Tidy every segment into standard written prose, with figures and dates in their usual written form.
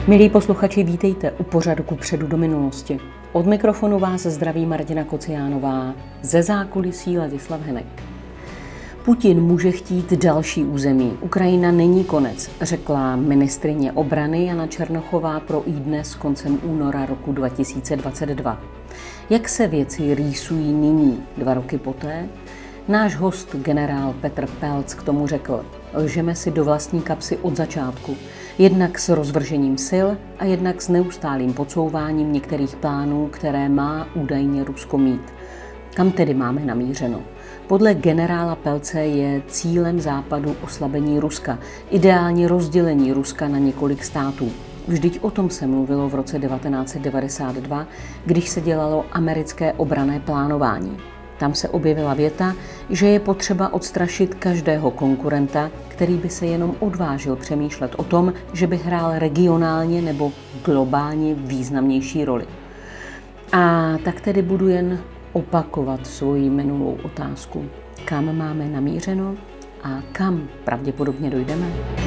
Milí posluchači, vítejte u pořadu Kupředu do minulosti. Od mikrofonu vás zdraví Martina Kociánová, ze zákulisí Ladislav Henek. Putin může chtít další území. Ukrajina není konec, řekla ministryně obrany Jana Černochová pro iDnes koncem února roku 2022. Jak se věci rýsují nyní, 2 roky poté? Náš host, generál Petr Pelc, k tomu řekl: lžeme si do vlastní kapsy od začátku. Jednak s rozvržením sil a jednak s neustálým podsouváním některých plánů, které má údajně Rusko mít. Kam tedy máme namířeno? Podle generála Pelce je cílem Západu oslabení Ruska, ideálně rozdělení Ruska na několik států. Vždyť o tom se mluvilo v roce 1992, když se dělalo americké obranné plánování. Tam se objevila věta, že je potřeba odstrašit každého konkurenta, který by se jenom odvážil přemýšlet o tom, že by hrál regionálně nebo globálně významnější roli. A tak tedy budu jen opakovat svoji minulou otázku. Kam máme namířeno a kam pravděpodobně dojdeme?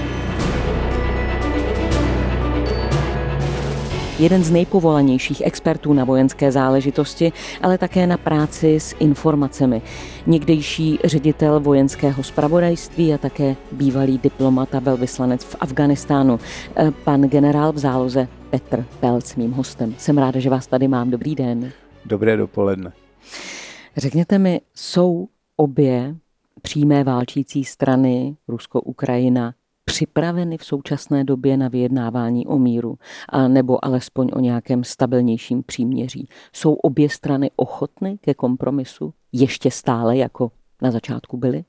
Jeden z nejpovolanějších expertů na vojenské záležitosti, ale také na práci s informacemi. Někdejší ředitel vojenského zpravodajství a také bývalý diplomat a velvyslanec v Afghánistánu. Pan generál v záloze Petr Pelc, mým hostem. Jsem ráda, že vás tady mám. Dobrý den. Dobré dopoledne. Řekněte mi, jsou obě přímé válčící strany, Rusko-Ukrajina, připraveny v současné době na vyjednávání o míru, a nebo alespoň o nějakém stabilnějším příměří? Jsou obě strany ochotny ke kompromisu ještě stále, jako na začátku byly?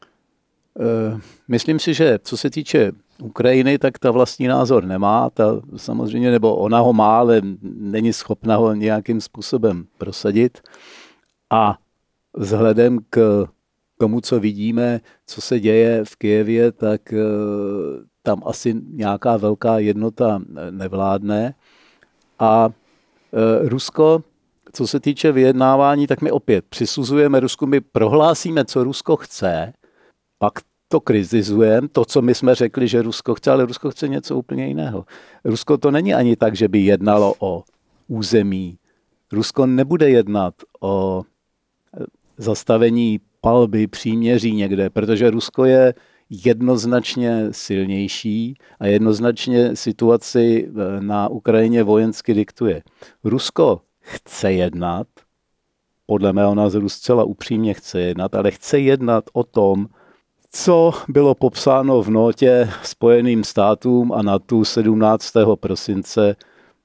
Myslím si, že co se týče Ukrajiny, tak ta vlastní názor nemá. Ta samozřejmě, nebo ona ho má, ale není schopna ho nějakým způsobem prosadit. A vzhledem k tomu, co vidíme, co se děje v Kyjevě, tak tam asi nějaká velká jednota nevládne. A Rusko, co se týče vyjednávání, tak my opět přisuzujeme Rusku, my prohlásíme, co Rusko chce, pak to kritizujeme, to, co my jsme řekli, že Rusko chce, ale Rusko chce něco úplně jiného. Rusko to není ani tak, že by jednalo o území. Rusko nebude jednat o zastavení palby, příměří někde, protože Rusko je jednoznačně silnější a jednoznačně situaci na Ukrajině vojensky diktuje. Rusko chce jednat, podle mého názoru zcela upřímně chce jednat, ale chce jednat o tom, co bylo popsáno v notě Spojeným státům a NATO 17. prosince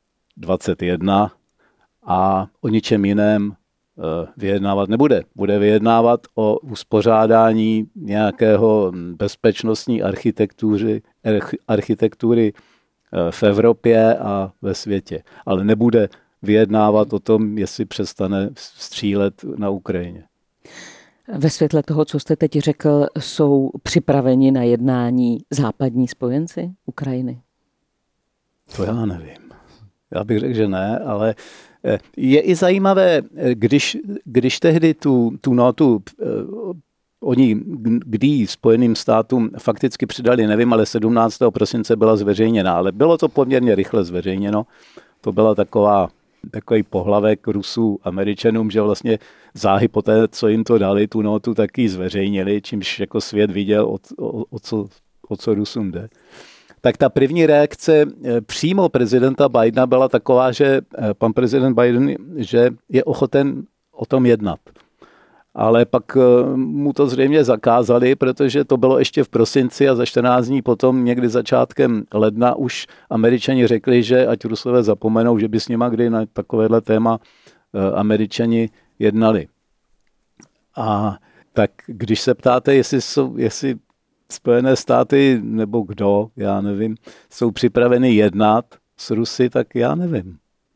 21 a o ničem jiném vyjednávat nebude. Bude vyjednávat o uspořádání nějakého bezpečnostní architektury v Evropě a ve světě. Ale nebude vyjednávat o tom, jestli přestane střílet na Ukrajině. Ve světle toho, co jste teď řekl, jsou připraveni na jednání západní spojenci Ukrajiny? To já nevím. Já bych řekl, že ne, ale je i zajímavé, když tehdy tu notu oni, kdy Spojeným státům fakticky přidali, nevím, ale 17. prosince byla zveřejněna, ale bylo to poměrně rychle zveřejněno. To byla takový pohlavek Rusů Američanům, že vlastně záhy po té, co jim to dali, tu notu taky zveřejnili, čímž jako svět viděl, o co Rusům jde. Tak ta první reakce přímo prezidenta Bidena byla taková, že pan prezident Biden, že je ochoten o tom jednat. Ale pak mu to zřejmě zakázali, protože to bylo ještě v prosinci a za 14 dní potom někdy začátkem ledna už Američani řekli, že ať Rusové zapomenou, že by s nima kdy na takovéhle téma Američani jednali. A tak když se ptáte, jestli Spojené státy nebo kdo, já nevím, jsou připraveni jednat s Rusy, tak já nevím.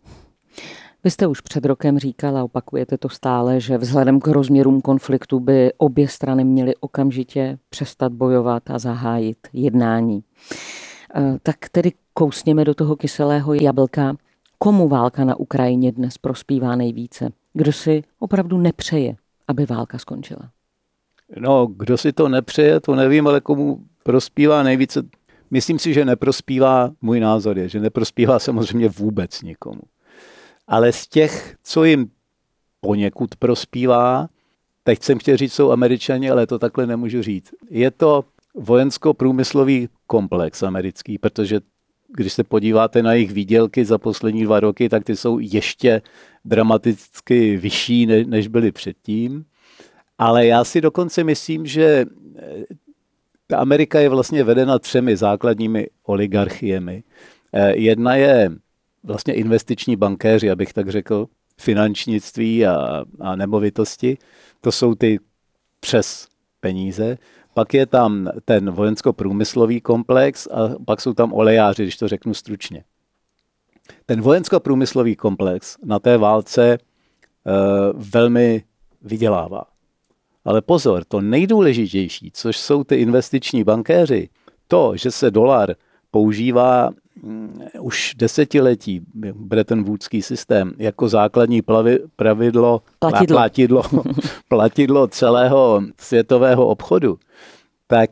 Vy jste už před rokem říkal a opakujete to stále, že vzhledem k rozměrům konfliktu by obě strany měly okamžitě přestat bojovat a zahájit jednání. Tak tedy kousněme do toho kyselého jablka. Komu válka na Ukrajině dnes prospívá nejvíce? Kdo si opravdu nepřeje, aby válka skončila? No, kdo si to nepřeje, to nevím, ale komu prospívá nejvíce. myslím si, že neprospívá, můj názor je, že neprospívá samozřejmě vůbec nikomu. Ale z těch, co jim poněkud prospívá, teď jsem chtěl říct, jsou Američani, ale to takhle nemůžu říct. Je to vojensko-průmyslový komplex americký, protože když se podíváte na jejich výdělky za poslední 2 roky, tak ty jsou ještě dramaticky vyšší, než byly předtím. Ale já si dokonce myslím, že ta Amerika je vlastně vedena 3 základními oligarchiemi. Jedna je vlastně investiční bankéři, abych tak řekl, finančnictví a nemovitosti. To jsou ty přes peníze. Pak je tam ten vojensko-průmyslový komplex a pak jsou tam olejáři, když to řeknu stručně. Ten vojensko-průmyslový komplex na té válce velmi vydělává. Ale pozor, to nejdůležitější, což jsou ty investiční bankéři, to, že se dolar používá už desetiletí, Bretton Woodský systém, jako základní platidlo celého světového obchodu, tak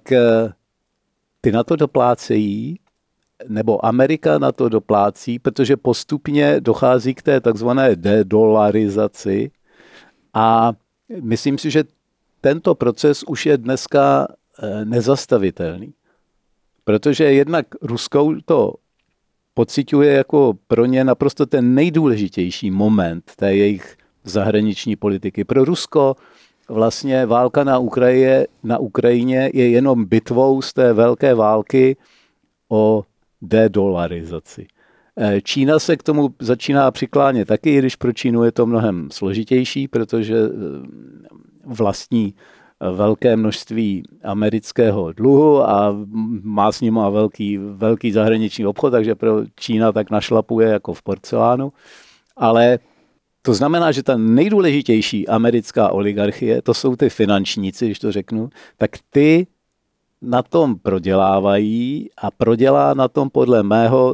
ty na to doplácejí, nebo Amerika na to doplácí, protože postupně dochází k té takzvané dedolarizaci a myslím si, že tento proces už je dneska nezastavitelný. Protože jednak Rusko to pociťuje jako pro ně naprosto ten nejdůležitější moment té jejich zahraniční politiky. Pro Rusko vlastně válka na Ukrajině je jenom bitvou z té velké války o dedolarizaci. Čína se k tomu začíná přiklánět taky, když pro Čínu je to mnohem složitější, protože vlastní velké množství amerického dluhu a má s ním velký zahraniční obchod, takže pro Čína tak našlapuje jako v porcelánu. Ale to znamená, že ta nejdůležitější americká oligarchie, to jsou ty finančníci, když to řeknu, tak ty na tom prodělávají a prodělá na tom podle mého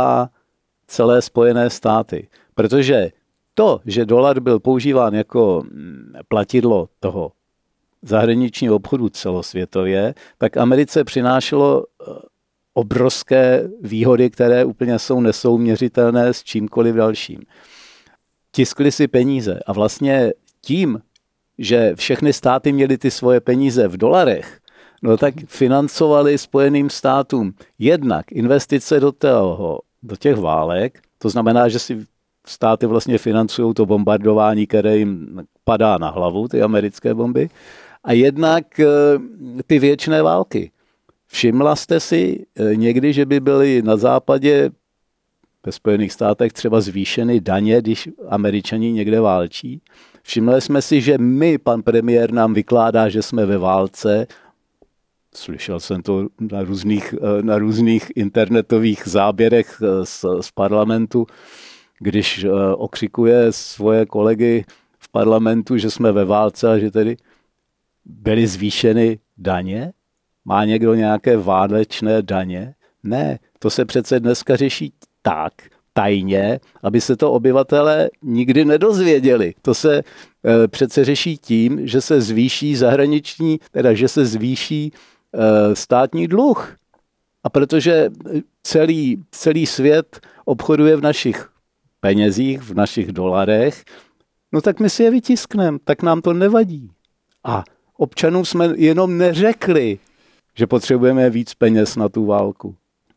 celé Spojené státy. Protože to, že dolar byl používán jako platidlo toho zahraničního obchodu celosvětově, tak Americe přinášelo obrovské výhody, které úplně jsou nesouměřitelné s čímkoliv dalším. Tiskli si peníze a vlastně tím, že všechny státy měly ty svoje peníze v dolarech, no tak financovali Spojeným státům jednak investice do těch válek, to znamená, že si státy vlastně financují to bombardování, které jim padá na hlavu, ty americké bomby, a jednak ty věčné války. Všimla jste si někdy, že by byly na západě ve Spojených státech třeba zvýšeny daně, když Američani někde válčí? Všimli jsme si, že pan premiér nám vykládá, že jsme ve válce. Slyšel jsem to na různých internetových záběrech z parlamentu, když okřikuje svoje kolegy v parlamentu, že jsme ve válce a že tedy byly zvýšeny daně? Má někdo nějaké válečné daně? Ne, to se přece dneska řeší tak tajně, aby se to obyvatelé nikdy nedozvěděli. To se přece řeší tím, že se zvýší že se zvýší státní dluh. A protože celý svět obchoduje v našich penězích, v našich dolarech, no tak my si je vytiskneme, tak nám to nevadí. A občanům jsme jenom neřekli, že potřebujeme víc peněz na tu válku.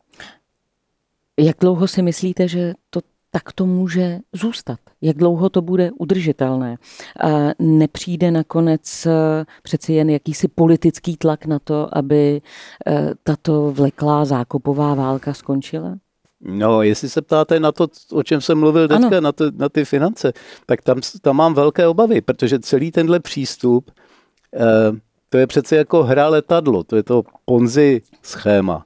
Jak dlouho si myslíte, že to takto může zůstat? Jak dlouho to bude udržitelné? A nepřijde nakonec přeci jen jakýsi politický tlak na to, aby tato vleklá zákopová válka skončila? No, jestli se ptáte na to, o čem jsem mluvil teďka, na ty finance, tak tam mám velké obavy, protože celý tenhle přístup, to je přece jako hra letadlo, to je to Ponzi schéma.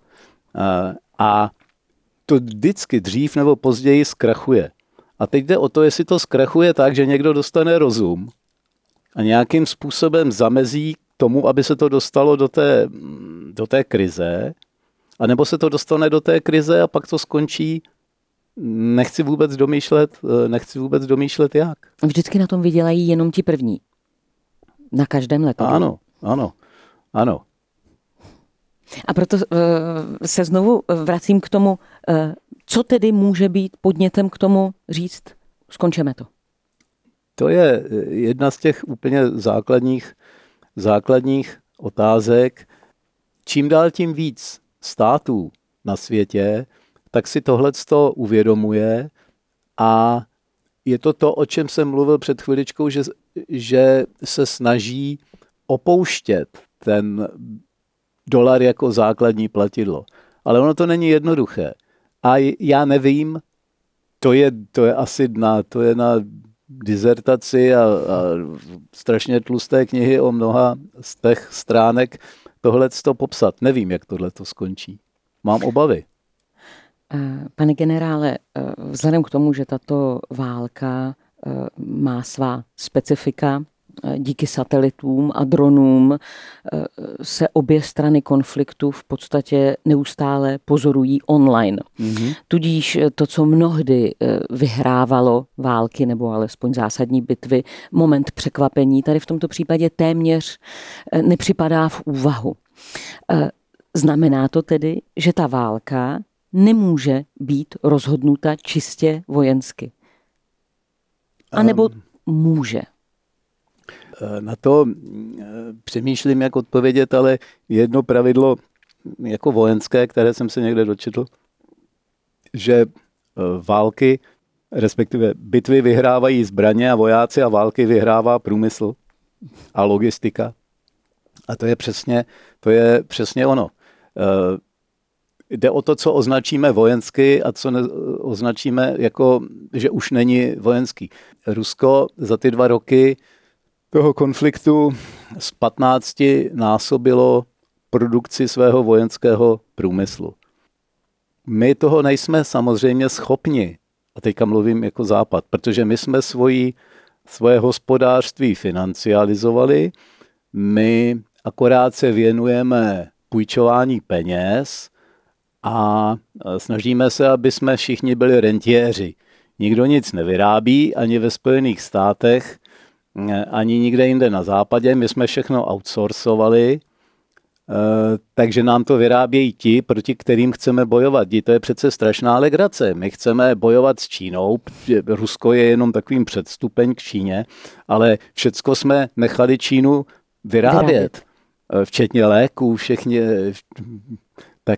A to vždycky dřív nebo později zkrachuje. A teď jde o to, jestli to zkrachuje tak, že někdo dostane rozum a nějakým způsobem zamezí tomu, aby se to dostalo do té krize, anebo se to dostane do té krize a pak to skončí. Nechci vůbec domýšlet jak. Vždycky na tom vydělají jenom ti první. Na každém letadlu. Ano. A proto se znovu vracím k tomu, co tedy může být podnětem k tomu říct, skončeme to. To je jedna z těch úplně základních otázek. Čím dál tím víc států na světě, tak si tohleto uvědomuje a je to, o čem jsem mluvil před chviličkou, že se snaží opouštět ten dolar jako základní platidlo. Ale ono to není jednoduché. A já nevím, to je asi na dizertaci a strašně tlusté knihy o mnoha z těch stránek tohleto popsat. Nevím, jak tohleto skončí. Mám obavy. Pane generále, vzhledem k tomu, že tato válka má svá specifika, díky satelitům a dronům se obě strany konfliktu v podstatě neustále pozorují online. Mm-hmm. Tudíž to, co mnohdy vyhrávalo války nebo alespoň zásadní bitvy, moment překvapení, tady v tomto případě téměř nepřipadá v úvahu. Znamená to tedy, že ta válka nemůže být rozhodnuta čistě vojensky? A nebo může? Na to přemýšlím, jak odpovědět, ale jedno pravidlo jako vojenské, které jsem se někde dočetl, že války, respektive bitvy vyhrávají zbraně a vojáci a války vyhrává průmysl a logistika. A to je přesně ono. Jde o to, co označíme vojensky a co označíme jako, že už není vojenský. Rusko za ty 2 roky toho konfliktu z 15 násobilo produkci svého vojenského průmyslu. My toho nejsme samozřejmě schopni, a teďka mluvím jako Západ, protože my jsme svoje hospodářství financializovali, my akorát se věnujeme půjčování peněz a snažíme se, aby jsme všichni byli rentiéři. Nikdo nic nevyrábí, ani ve Spojených státech, ani nikde jinde na západě. My jsme všechno outsourcovali, takže nám to vyrábějí ti, proti kterým chceme bojovat. To je přece strašná legrace. My chceme bojovat s Čínou, Rusko je jenom takovým předstupeň k Číně, ale všecko jsme nechali Čínu vyrábět. Včetně léků, tak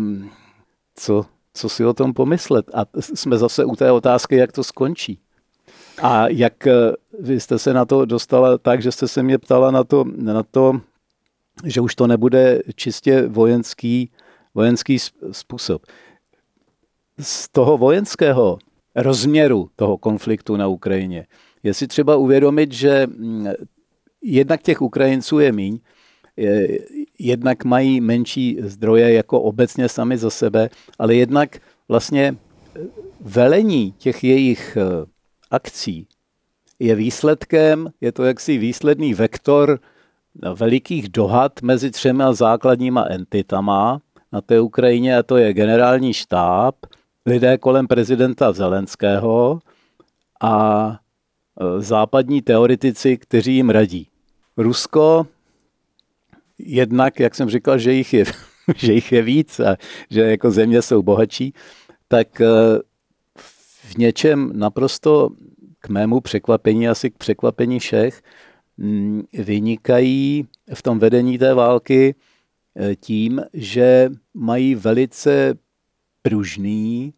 co si o tom pomyslet? A jsme zase u té otázky, jak to skončí. A jak vy jste se na to dostala tak, že jste se mě ptala na to, že už to nebude čistě vojenský způsob. Z toho vojenského rozměru toho konfliktu na Ukrajině je si třeba uvědomit, že jednak těch Ukrajinců je míň, jednak mají menší zdroje jako obecně sami za sebe, ale jednak vlastně velení těch jejich akcí je výsledkem, je to jaksi výsledný vektor velikých dohad mezi 3 základníma entitama na té Ukrajině, a to je generální štáb, lidé kolem prezidenta Zelenského a západní teoretici, kteří jim radí. Rusko jednak, jak jsem říkal, že jich je víc a že jako země jsou bohatší, tak v něčem naprosto k mému překvapení, asi k překvapení všech, vynikají v tom vedení té války tím, že mají velice pružný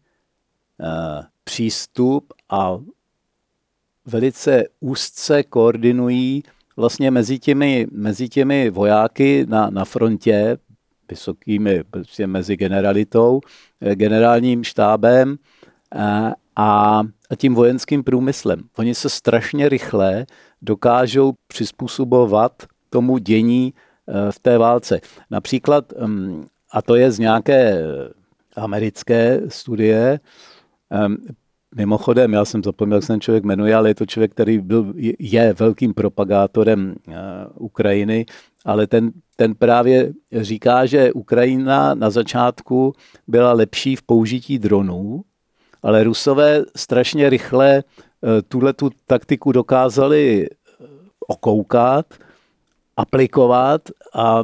přístup a velice úzce koordinují vlastně mezi těmi vojáky na frontě, vysokými, prostě mezi generalitou, generálním štábem a tím vojenským průmyslem. Oni se strašně rychle dokážou přizpůsobovat tomu dění v té válce. Například, a to je z nějaké americké studie, mimochodem, já jsem zapomněl, jak se ten člověk jmenuje, ale je to člověk, který je velkým propagátorem Ukrajiny, ale ten právě říká, že Ukrajina na začátku byla lepší v použití dronů, ale Rusové strašně rychle tuhletu taktiku dokázali okoukat, aplikovat a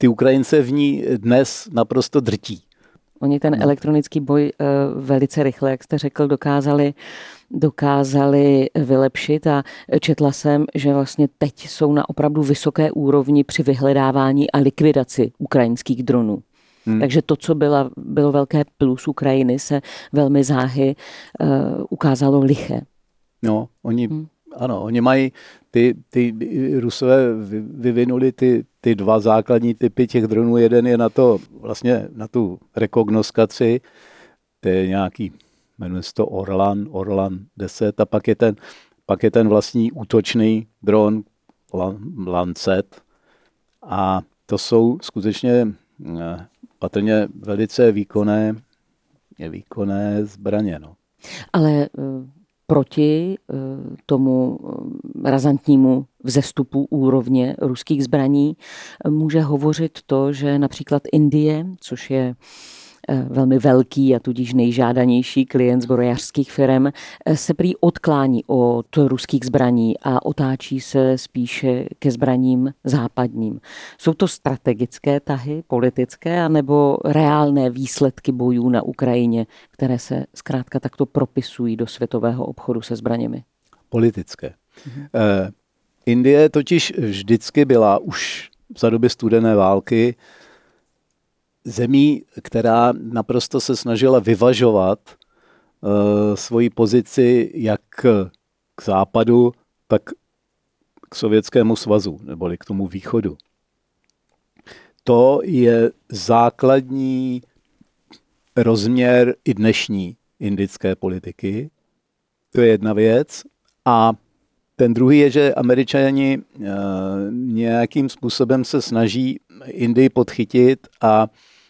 ty Ukrajince v ní dnes naprosto drtí. Oni ten elektronický boj velice rychle, jak jste řekl, dokázali vylepšit a četla jsem, že vlastně teď jsou na opravdu vysoké úrovni při vyhledávání a likvidaci ukrajinských dronů. Takže to, co bylo velké plus Ukrajiny, se velmi záhy ukázalo liché. No, oni mají, ty Rusové vyvinuli ty dva základní typy těch dronů. Jeden je na tu rekognoskaci, to je nějaký, jmenuje se to Orlan 10, a pak je ten vlastní útočný dron Lancet. A to jsou skutečně patrně velice výkonné zbraně. No. Ale proti tomu razantnímu vzestupu úrovně ruských zbraní může hovořit to, že například Indie, což je velmi velký a tudíž nejžádanější klient zbrojařských firm, se prý odklání od ruských zbraní a otáčí se spíše ke zbraním západním. Jsou to strategické tahy, politické, anebo reálné výsledky bojů na Ukrajině, které se zkrátka takto propisují do světového obchodu se zbraněmi? Politické. Indie totiž vždycky byla už za doby studené války zemí, která naprosto se snažila vyvažovat svoji pozici jak k západu, tak k Sovětskému svazu, neboli k tomu východu. To je základní rozměr i dnešní indické politiky. To je jedna věc. A ten druhý je, že Američani nějakým způsobem se snaží Indii podchytit a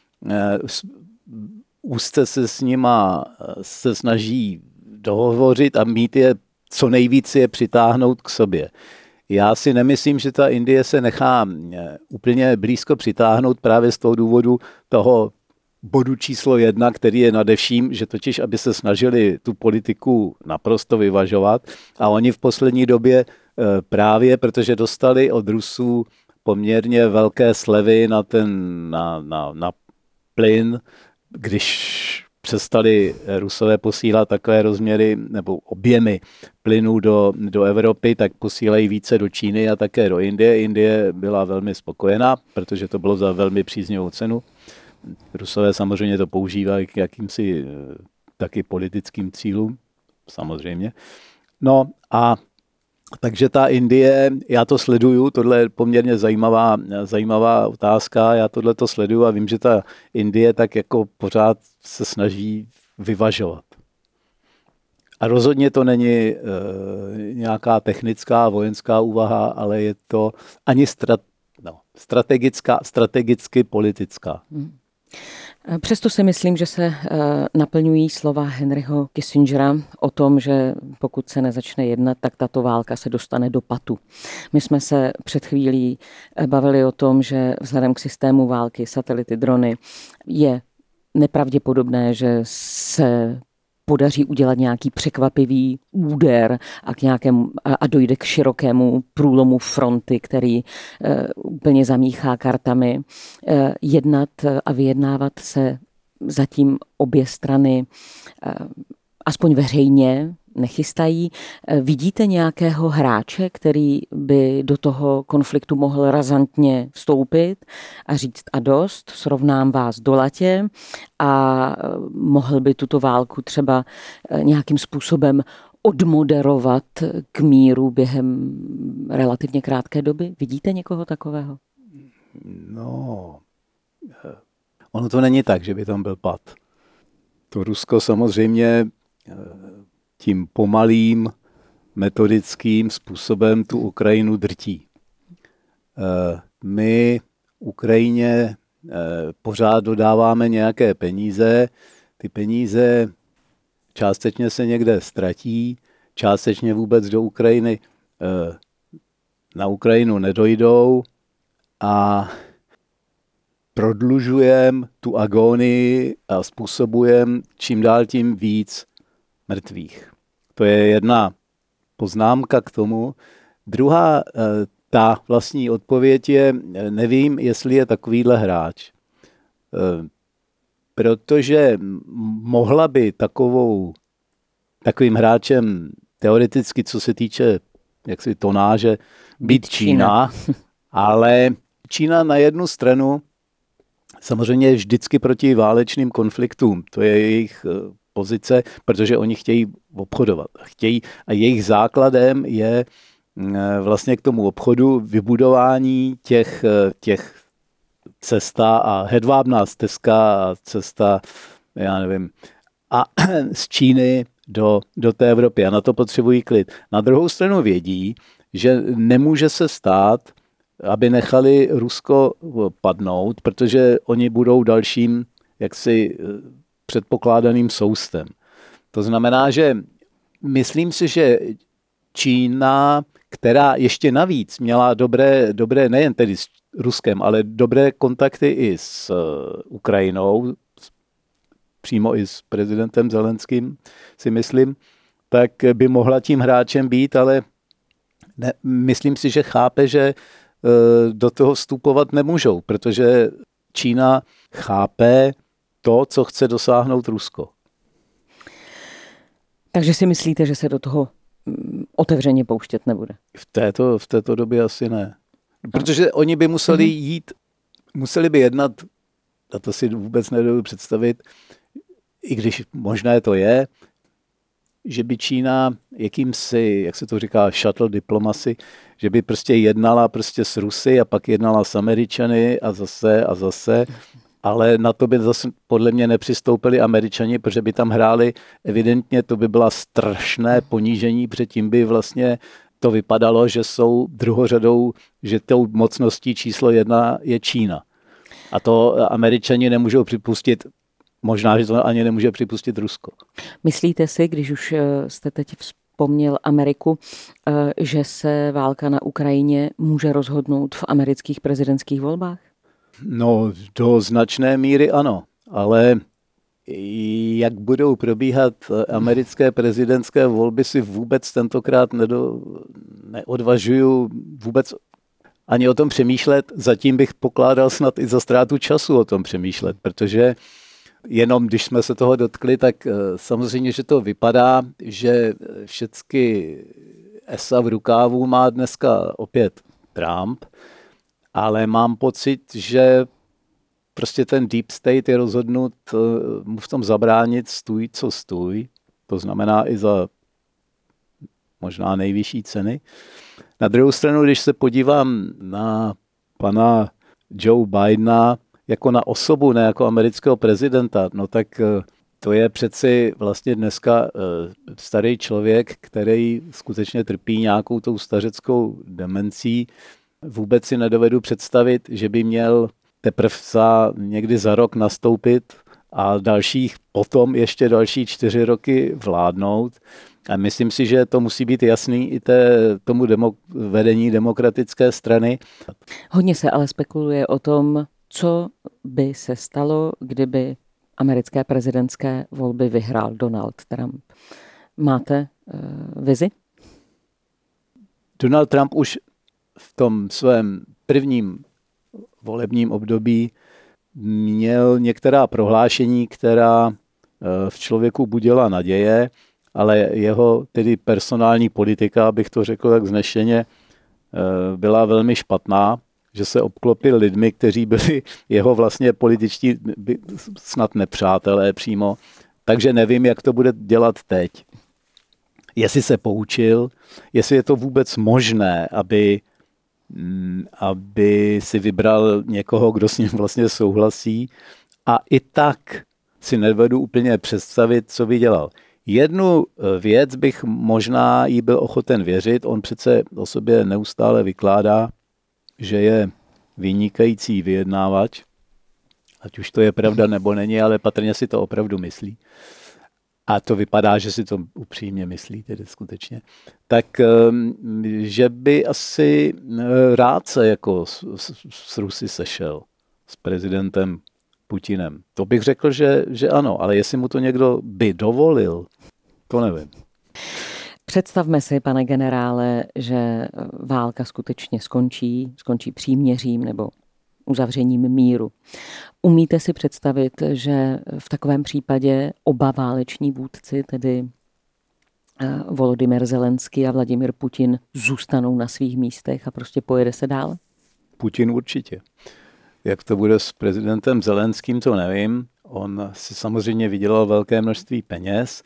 úzce se s nima se snaží dohovořit a mít je, co nejvíc je přitáhnout k sobě. Já si nemyslím, že ta Indie se nechá úplně blízko přitáhnout právě z toho důvodu toho bodu číslo 1, který je nadevším, že totiž, aby se snažili tu politiku naprosto vyvažovat, a oni v poslední době právě, protože dostali od Rusů poměrně velké slevy na plyn, když přestali Rusové posílat takové rozměry nebo objemy plynu do Evropy, tak posílají více do Číny a také do Indie. Indie byla velmi spokojená, protože to bylo za velmi příznivou cenu. Rusové samozřejmě to používají k jakýmsi taky politickým cílům, samozřejmě. No a takže ta Indie, já to sleduju, tohle je poměrně zajímavá otázka, já tohle to sleduju a vím, že ta Indie tak jako pořád se snaží vyvažovat. A rozhodně to není nějaká technická vojenská úvaha, ale je to ani strategicky politická. Přesto si myslím, že se naplňují slova Henryho Kissingera o tom, že pokud se nezačne jednat, tak tato válka se dostane do patu. My jsme se před chvílí bavili o tom, že vzhledem k systému války, satelity, drony, je nepravděpodobné, že se podaří udělat nějaký překvapivý úder a dojde k širokému průlomu fronty, který úplně zamíchá kartami. Jednat a vyjednávat se zatím obě strany aspoň veřejně nechystají. Vidíte nějakého hráče, který by do toho konfliktu mohl razantně vstoupit a říct a dost, srovnám vás do latě, a mohl by tuto válku třeba nějakým způsobem odmoderovat k míru během relativně krátké doby? Vidíte někoho takového? No, ono to není tak, že by tam byl pad. To Rusko samozřejmě tím pomalým, metodickým způsobem tu Ukrajinu drtí. My Ukrajině pořád dodáváme nějaké peníze, ty peníze částečně se někde ztratí, částečně vůbec do Ukrajiny na Ukrajinu nedojdou a prodlužujeme tu agonii a způsobujeme čím dál tím víc mrtvých. To je jedna poznámka k tomu. Druhá, ta vlastní odpověď je, nevím, jestli je takovýhle hráč. Protože mohla by takovým hráčem teoreticky, co se týče jaksi tonáže, být Čína, ale Čína na jednu stranu samozřejmě je vždycky proti válečným konfliktům. To je jejich pozice, protože oni chtějí obchodovat. A jejich základem je vlastně k tomu obchodu vybudování těch cesta a hedvábná stezka a cesta, já nevím, a z Číny do té Evropy. A na to potřebují klid. Na druhou stranu vědí, že nemůže se stát, aby nechali Rusko padnout, protože oni budou dalším jaksi předpokládaným soustem. To znamená, že myslím si, že Čína, která ještě navíc měla dobré nejen tedy s Ruskem, ale dobré kontakty i s Ukrajinou, přímo i s prezidentem Zelenským, si myslím, tak by mohla tím hráčem být, ale myslím si, že chápe, že do toho vstupovat nemůžou, protože Čína chápe to, co chce dosáhnout Rusko. Takže si myslíte, že se do toho otevřeně pouštět nebude? V této době asi ne. Protože oni by museli by jednat, a to si vůbec nedovedu představit, i když možné to je, že by Čína jakýmsi, jak se to říká, shuttle diplomacy, že by prostě jednala prostě s Rusy a pak jednala s Američany a zase, ale na to by zase podle mě nepřistoupili Američani, protože by tam hráli, evidentně to by byla strašné ponížení, předtím by vlastně to vypadalo, že jsou druhořadou, že tou mocností číslo 1 je Čína. A to Američani nemůžou připustit. Možná, že to ani nemůže připustit Rusko. Myslíte si, když už jste teď vzpomněl Ameriku, že se válka na Ukrajině může rozhodnout v amerických prezidentských volbách? No, do značné míry ano, ale jak budou probíhat americké prezidentské volby, si vůbec tentokrát neodvažuju vůbec ani o tom přemýšlet. Zatím bych pokládal snad i za ztrátu času o tom přemýšlet, protože jenom když jsme se toho dotkli, tak samozřejmě, že to vypadá, že všechny esa v rukávu má dneska opět Trump, ale mám pocit, že prostě ten deep state je rozhodnut mu v tom zabránit stůj, co stůj. To znamená i za možná nejvyšší ceny. Na druhou stranu, když se podívám na pana Joe Bidena jako na osobu, ne jako amerického prezidenta, no tak to je přeci vlastně dneska starý člověk, který skutečně trpí nějakou tou stařeckou demencí. Vůbec si nedovedu představit, že by měl teprve někdy za rok nastoupit a potom ještě další 4 roky vládnout. A myslím si, že to musí být jasný i tomu vedení demokratické strany. Hodně se ale spekuluje o tom, co by se stalo, kdyby americké prezidentské volby vyhrál Donald Trump. Máte vizi? Donald Trump už v tom svém prvním volebním období měl některá prohlášení, která v člověku budila naděje, ale jeho tedy personální politika, abych to řekl tak vznešeně, byla velmi špatná, že se obklopil lidmi, kteří byli jeho vlastně političtí snad nepřátelé přímo. Takže nevím, jak to bude dělat teď. Jestli se poučil, jestli je to vůbec možné, aby si vybral někoho, kdo s ním vlastně souhlasí. A i tak si nedovedu úplně představit, co by dělal. Jednu věc bych možná jí byl ochoten věřit. On přece o sobě neustále vykládá, že je vynikající vyjednávač. Ať už to je pravda nebo není, ale patrně si to opravdu myslí. A to vypadá, že si to upřímně myslí, tedy skutečně. Tak, že by asi rád se jako s Rusy sešel, s prezidentem Putinem. To bych řekl, že ano, ale jestli mu to někdo by dovolil, to nevím. Představme si, pane generále, že válka skutečně skončí příměřím nebo uzavřením míru. Umíte si představit, že v takovém případě oba váleční vůdci, tedy Volodymyr Zelenský a Vladimír Putin, zůstanou na svých místech a prostě pojede se dál? Putin určitě. Jak to bude s prezidentem Zelenským, to nevím. On si samozřejmě vydělal velké množství peněz.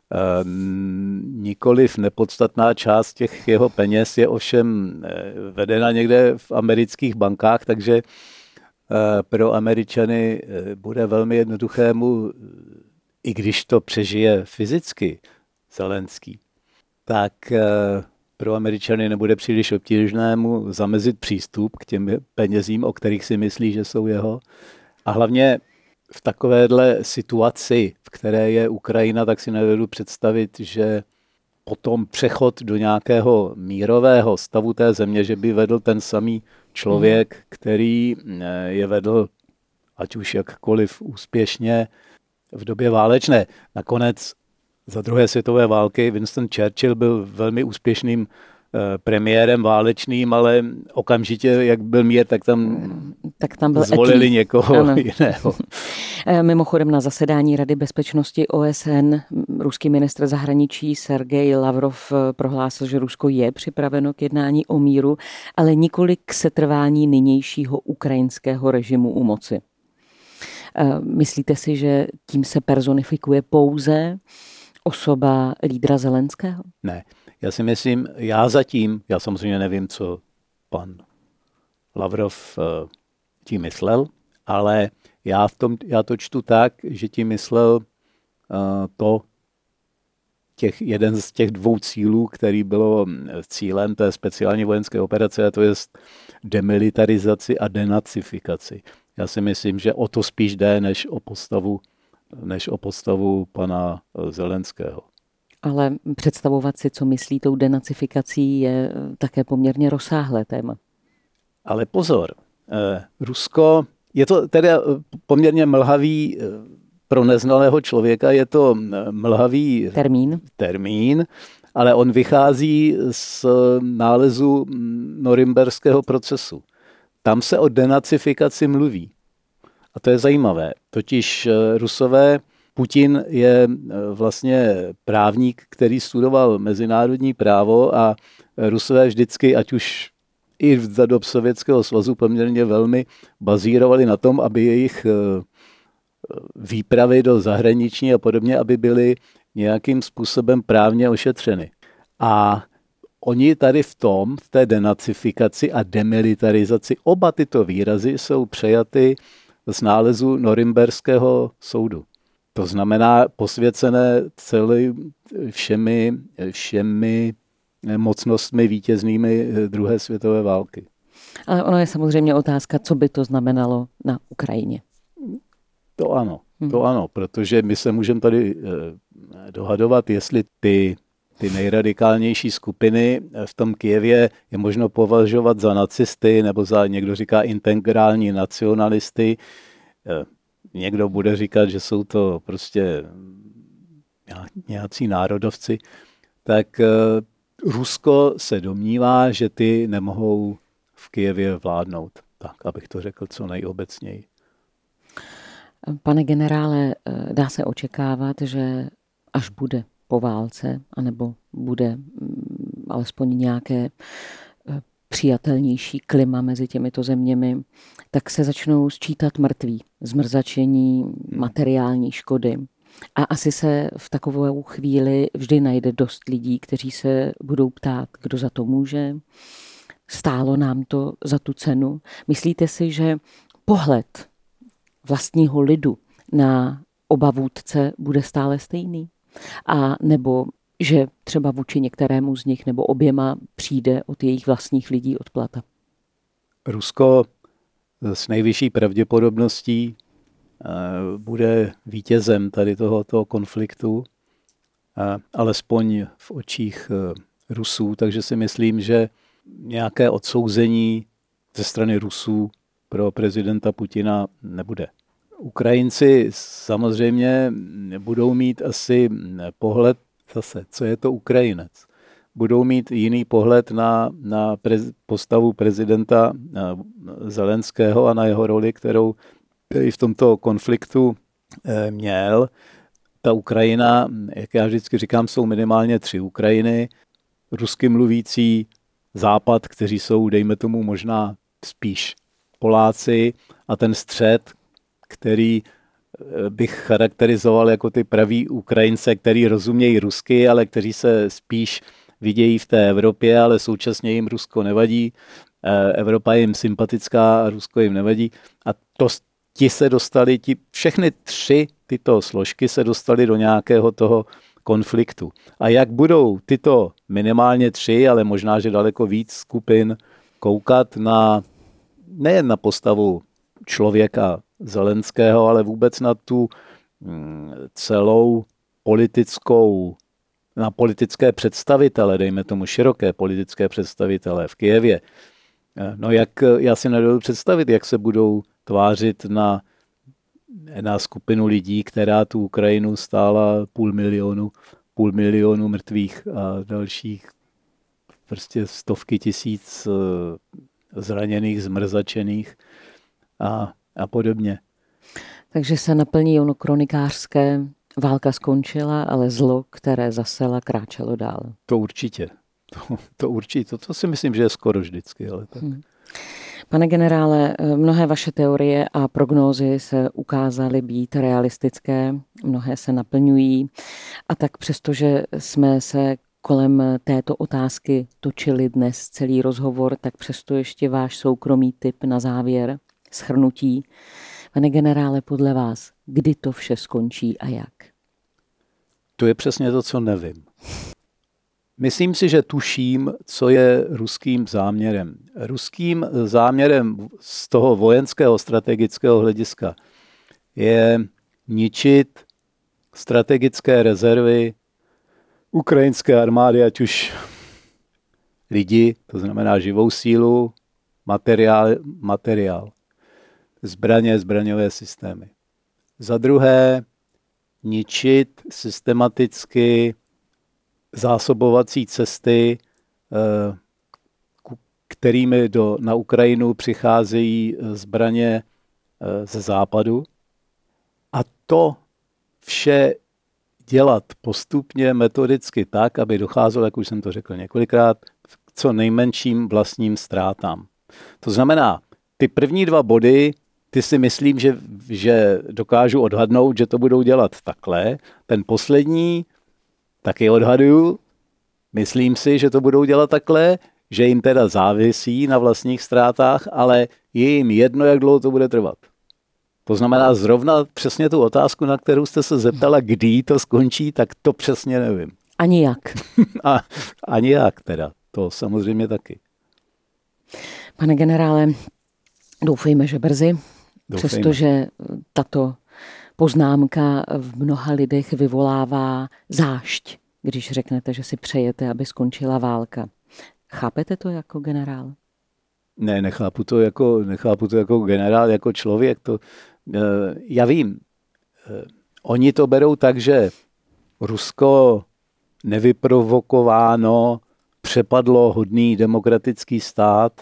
Nikoliv nepodstatná část těch jeho peněz je ovšem vedena někde v amerických bankách, takže pro Američany bude velmi jednoduché mu, i když to přežije fyzicky Zelenský, tak pro Američany nebude příliš obtížné mu zamezit přístup k těm penězím, o kterých si myslí, že jsou jeho. A hlavně v takovéhle situaci, v které je Ukrajina, tak si nedovedu představit, že potom přechod do nějakého mírového stavu té země, že by vedl ten samý člověk, který je vedl, ať už jakkoliv úspěšně, v době válečné. Nakonec za druhé světové války Winston Churchill byl velmi úspěšným premiérem válečným, ale okamžitě, jak byl mír, tak tam byl zvolili někoho jiného. Mimochodem na zasedání Rady bezpečnosti OSN ruský ministr zahraničí Sergej Lavrov prohlásil, že Rusko je připraveno k jednání o míru, ale nikoli k setrvání nynějšího ukrajinského režimu u moci. Myslíte si, že tím se personifikuje pouze osoba lídra Zelenského? Ne, já si myslím, já samozřejmě nevím, co pan Lavrov tím myslel, ale já to čtu tak, že tím myslel jeden z těch dvou cílů, který bylo cílem té speciální vojenské operace, a to je demilitarizaci a denacifikaci. Já si myslím, že o to spíš jde, než o postavu pana Zelenského. Ale představovat si, co myslí tou denacifikací, je také poměrně rozsáhlé téma. Ale pozor, Rusko, je to teda poměrně mlhavý, pro neznalého člověka je to mlhavý termín, ale on vychází z nálezu norimberského procesu. Tam se o denacifikaci mluví. A to je zajímavé. Totiž Rusové, Putin je vlastně právník, který studoval mezinárodní právo, a Rusové vždycky, ať už i za dob Sovětského svazu, poměrně velmi bazírovali na tom, aby jejich výpravy do zahraničí a podobně, aby byly nějakým způsobem právně ošetřeny. A oni tady v té denacifikaci a demilitarizaci, oba tyto výrazy jsou přejaty z nálezu norimberského soudu. To znamená posvěcené všemi mocnostmi vítěznými druhé světové války. Ale ono je samozřejmě otázka, co by to znamenalo na Ukrajině. To ano, protože my se můžeme tady dohadovat, jestli ty nejradikálnější skupiny v tom Kyjevě je možno považovat za nacisty, nebo za, někdo říká, integrální nacionalisty. Někdo bude říkat, že jsou to prostě nějací národovci. Tak Rusko se domnívá, že ty nemohou v Kyjevě vládnout. Tak, abych to řekl co nejobecněji. Pane generále, dá se očekávat, že až bude po válce, anebo bude alespoň nějaké přijatelnější klima mezi těmito zeměmi, tak se začnou sčítat mrtví, zmrzačení, materiální škody. A asi se v takovou chvíli vždy najde dost lidí, kteří se budou ptát, kdo za to může. Stálo nám to za tu cenu. Myslíte si, že pohled vlastního lidu na oba vůdce bude stále stejný? A nebo že třeba vůči některému z nich nebo oběma přijde od jejich vlastních lidí odplata? Rusko s nejvyšší pravděpodobností bude vítězem tady tohoto konfliktu, alespoň v očích Rusů, takže si myslím, že nějaké odsouzení ze strany Rusů pro prezidenta Putina nebude. Ukrajinci samozřejmě budou mít asi pohled zase, co je to Ukrajinec. budou mít jiný pohled na postavu prezidenta Zelenského a na jeho roli, kterou v tomto konfliktu měl. Ta Ukrajina, jak já vždycky říkám, jsou minimálně 3 Ukrajiny. Rusky mluvící západ, kteří jsou, dejme tomu, možná spíš Poláci, a ten střed, který bych charakterizoval jako ty praví Ukrajince, který rozumějí rusky, ale kteří se spíš vidějí v té Evropě, ale současně jim Rusko nevadí. Evropa je jim sympatická a Rusko jim nevadí. A ti se dostali, všechny 3 tyto složky se dostaly do nějakého toho konfliktu. A jak budou tyto minimálně 3, ale možná, že daleko víc skupin koukat nejen na postavu člověka Zelenského, ale vůbec na tu celou na politické představitele, dejme tomu široké politické představitele v Kyjevě. No já si nedovedu představit, jak se budou tvářit na skupinu lidí, která tu Ukrajinu stála půl milionu mrtvých a dalších prostě stovky tisíc zraněných, zmrzačených a podobně. Takže se naplní ono kronikářské, válka skončila, ale zlo, které zasela, kráčelo dál. To určitě. To určitě. To si myslím, že je skoro vždycky. Ale tak. Pane generále, mnohé vaše teorie a prognózy se ukázaly být realistické, mnohé se naplňují, a tak přestože jsme se kolem této otázky točili dnes celý rozhovor, tak přesto ještě váš soukromý tip na závěr, shrnutí. Pane generále, podle vás, kdy to vše skončí a jak? To je přesně to, co nevím. Myslím si, že tuším, co je ruským záměrem. Ruským záměrem z toho vojenského strategického hlediska je ničit strategické rezervy ukrajinské armády, ať už lidi, to znamená živou sílu, materiál, zbraně, zbraňové systémy. Za druhé, ničit systematicky zásobovací cesty, kterými na Ukrajinu přicházejí zbraně ze západu. A to vše dělat postupně, metodicky tak, aby docházelo, jak už jsem to řekl několikrát, k co nejmenším vlastním ztrátám. To znamená, ty první 2 body, ty si myslím, že dokážu odhadnout, že to budou dělat takhle. Ten poslední taky odhaduju, myslím si, že to budou dělat takhle, že jim teda závisí na vlastních ztrátách, ale je jim jedno, jak dlouho to bude trvat. To znamená zrovna přesně tu otázku, na kterou jste se zeptala, kdy to skončí, tak to přesně nevím. Ani jak. Ani jak teda, to samozřejmě taky. Pane generále, doufejme, že brzy, přestože tato poznámka v mnoha lidech vyvolává zášť, když řeknete, že si přejete, aby skončila válka. Chápete to jako generál? Ne, nechápu to jako generál, jako člověk. Já vím, oni to berou tak, že Rusko nevyprovokováno přepadlo hodný demokratický stát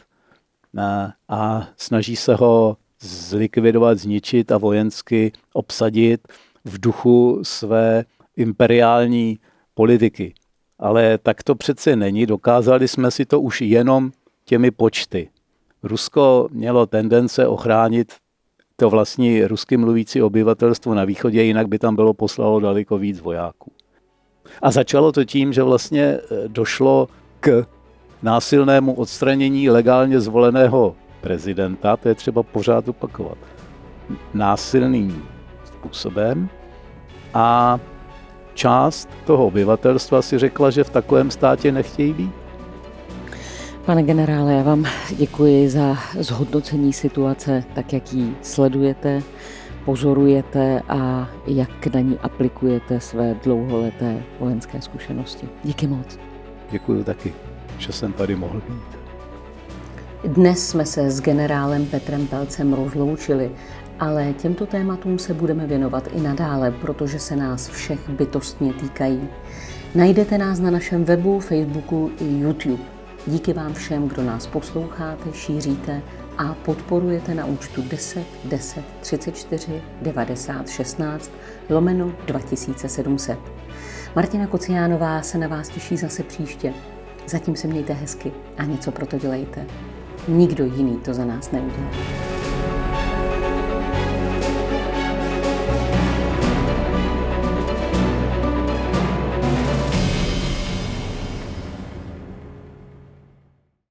a snaží se ho zlikvidovat, zničit a vojensky obsadit v duchu své imperiální politiky. Ale tak to přece není. Dokázali jsme si to už jenom těmi počty. Rusko mělo tendence ochránit to vlastní rusky mluvící obyvatelstvo na východě, jinak by tam bylo poslalo daleko víc vojáků. A začalo to tím, že vlastně došlo k násilnému odstranění legálně zvoleného prezidenta, to je třeba pořád opakovat, násilným způsobem, a část toho obyvatelstva si řekla, že v takovém státě nechtějí být. Pane generále, já vám děkuji za zhodnocení situace, tak jak ji sledujete, pozorujete a jak na ní aplikujete své dlouholeté vojenské zkušenosti. Díky moc. Děkuji taky, že jsem tady mohl být. Dnes jsme se s generálem Petrem Pelcem rozloučili, ale těmto tématům se budeme věnovat i nadále, protože se nás všech bytostně týkají. Najdete nás na našem webu, Facebooku i YouTube. Díky vám všem, kdo nás posloucháte, šíříte a podporujete na účtu 10 10 34 90 16 /2700. Martina Kociánová se na vás těší zase příště. Zatím se mějte hezky a něco pro to dělejte. Nikdo jiný to za nás neudělá.